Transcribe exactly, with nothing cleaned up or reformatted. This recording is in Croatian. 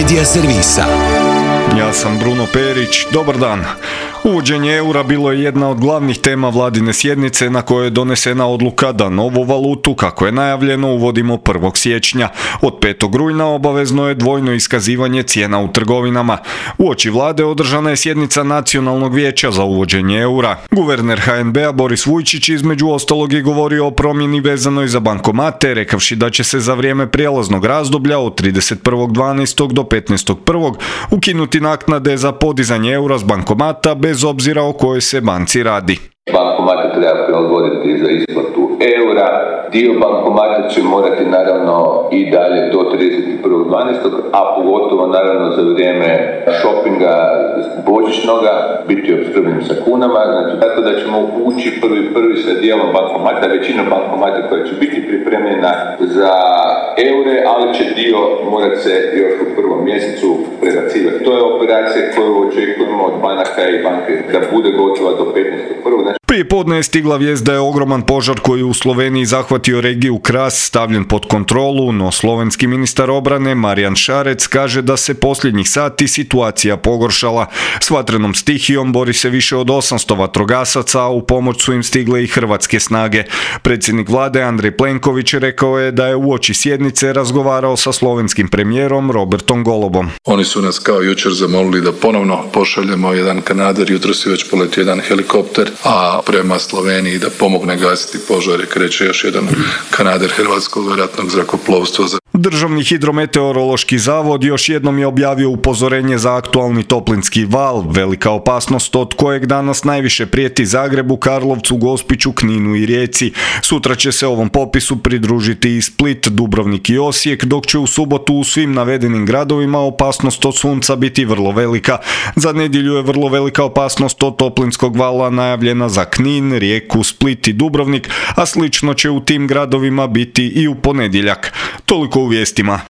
Medija servisa. Ja sam Bruno Perić, dobar dan. Uvođenje eura bilo je jedna od glavnih tema vladine sjednice na kojoj je donesena odluka da novu valutu, kako je najavljeno, uvodimo prvog siječnja. Od petog rujna obavezno je dvojno iskazivanje cijena u trgovinama. Uoči vlade održana je sjednica Nacionalnog vijeća za uvođenje eura. Guverner ha en be a Boris Vujčić između ostalog je govorio o promjeni vezanoj za bankomate, rekavši da će se za vrijeme prijelaznog razdoblja od trideset prvog dvanaestog do petnaestog prvog ukinuti naknade za podizanje eura s bankomata bez obzira o kojoj se banci radi. Bankomate treba prilagoditi za isplatu eura, dio bankomata će morati naravno i dalje do trideset prvog dvanaestog a pogotovo naravno za vrijeme shoppinga božićnoga biti opskrbljeni sa kunama, znači tako da ćemo ući prvi prvi sa dijelom bankomata, većina bankomata koja će biti pripremljena za eure, ali će dio morati se još u prvom mjesecu prebacivati. To je operacija koju očekujemo od banaka i banke da bude gotova do petnaestog prvog Prije podne je stigla vijest da je ogroman požar koji u Sloveniji zahvatio regiju Kras stavljen pod kontrolu, no slovenski ministar obrane Marjan Šarec kaže da se posljednjih sati situacija pogoršala. S vatrenom stihijom bori se više od osamsto vatrogasaca, a u pomoć su im stigle i hrvatske snage. Predsjednik vlade Andrej Plenković rekao je da je uoči sjednice razgovarao sa slovenskim premijerom Robertom Golobom. Oni su nas kao jučer zamolili da ponovno pošaljemo jedan kanader, jutros je već poletio jedan helikopter, a prema Sloveniji da pomogne gasiti požare kreće još jedan kanader Hrvatskog ratnog zrakoplovstva. Državni hidrometeorološki zavod još jednom je objavio upozorenje za aktualni toplinski val, velika opasnost od kojeg danas najviše prijeti Zagrebu, Karlovcu, Gospiću, Kninu i Rijeci. Sutra će se ovom popisu pridružiti i Split, Dubrovnik i Osijek, dok će u subotu u svim navedenim gradovima opasnost od sunca biti vrlo velika. Za nedjelju je vrlo velika opasnost od toplinskog vala najavljena za Knin, Rijeku, Split i Dubrovnik, a slično će u tim gradovima biti i u ponedjeljak. Toliko u vijestima.